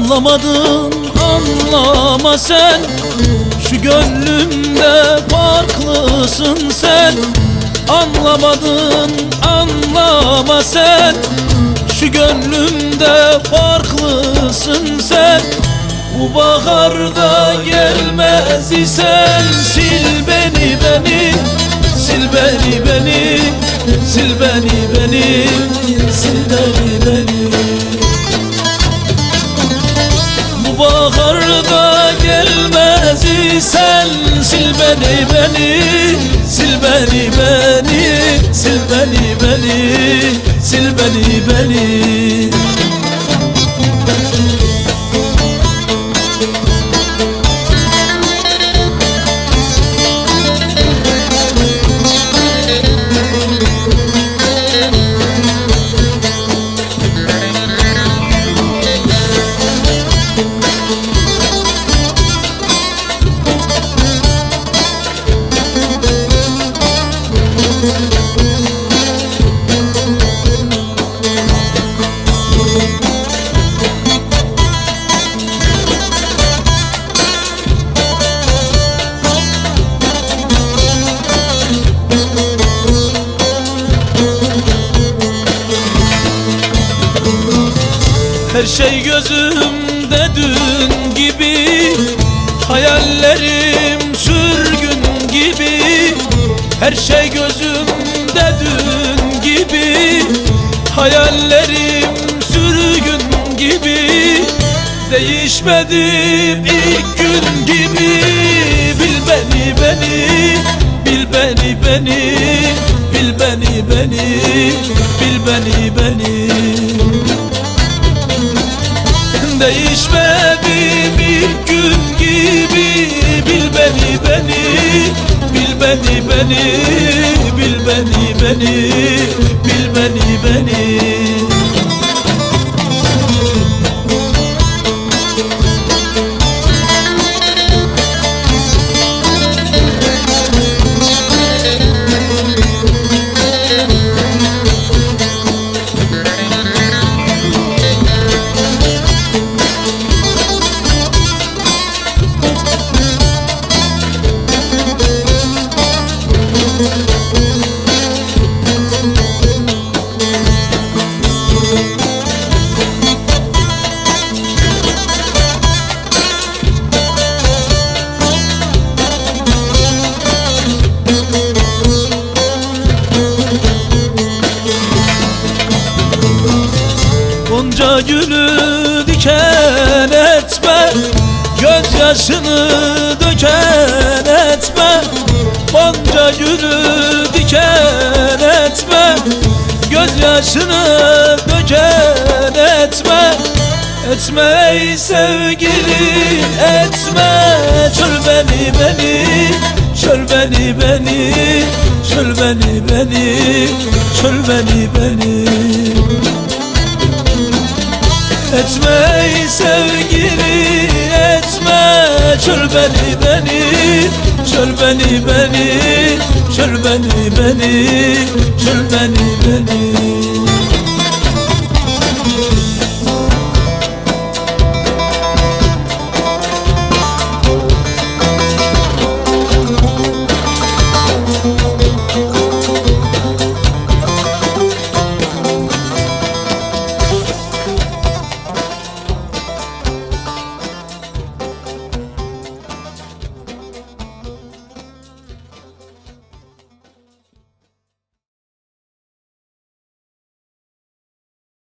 Anlamadın, anlama sen, şu gönlümde farklısın sen. Anlamadın, anlama sen, şu gönlümde farklısın sen. Bu baharda gelmez isen sil beni beni, sil beni beni, sil beni beni, sil beni beni. Bu baharda gelmez isen sil beni beni, sil beni beni, sil beni beni, sil beni beni. Her şey gözümde dün gibi, hayallerim sürgün gibi. Her şey gözümde dün gibi, hayallerim sürgün gibi. Değişmedim ilk gün gibi. Bil beni beni, bil beni beni, bil beni beni, bil beni beni. Değişmedim ilk gün gibi. Bil beni beni, bil beni beni, bil beni beni, bil beni beni. Gonca gülü diken etme, gözyaşını döken etme. Gonca gülü diken etme, gözyaşını döken etme. Etme ey sevgili etme, çöl beni beni, çöl beni beni, çöl beni beni, çöl beni beni. Etme ey sevgili etme, çöl beni beni, çöl beni beni, çöl beni beni, çöl beni beni.